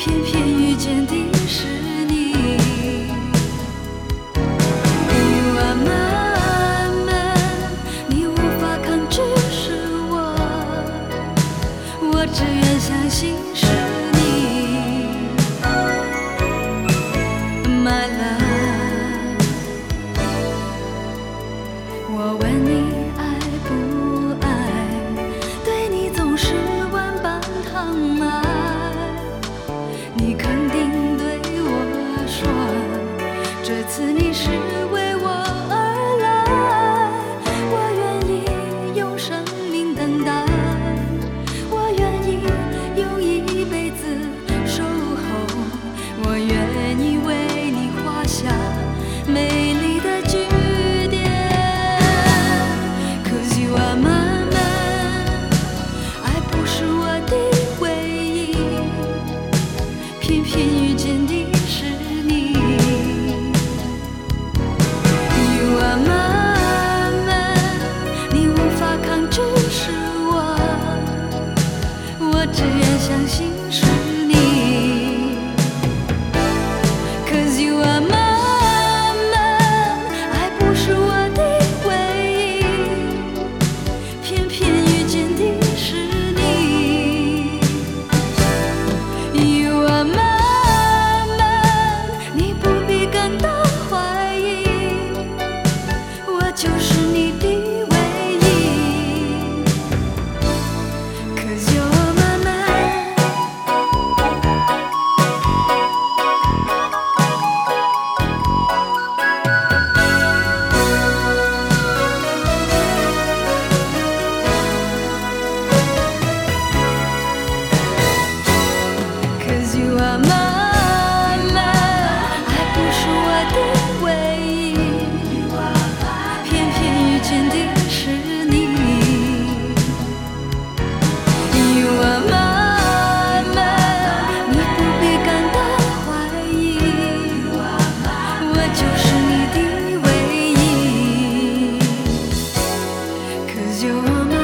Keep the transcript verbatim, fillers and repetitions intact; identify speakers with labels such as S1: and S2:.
S1: 偏偏遇见的是你。You are my man， 你无法抗拒是我，我只愿相信是你。My love， 我问你爱不爱，对你总是万般疼爱。你肯定对我说，这次你是为我而来。我愿意用生命等待，我愿意用一辈子守候，我愿意为你画下美丽的句点。 Cause you are my man， 爱不是我的唯一，偏偏遇见的是你。 You are my man， 你无法抗拒是我，我只愿相信是你。 Cause you are my man， 爱不是我的唯一，偏偏遇见的是你。 You are my man， 你不必感到怀疑，我就是你的唯一。 Cause you're my man。 Cause you are my man， 爱不是我的唯一，偏偏遇见的是你。 You are my man， 你不必感到怀疑，我就是你的唯一。 Cause you're my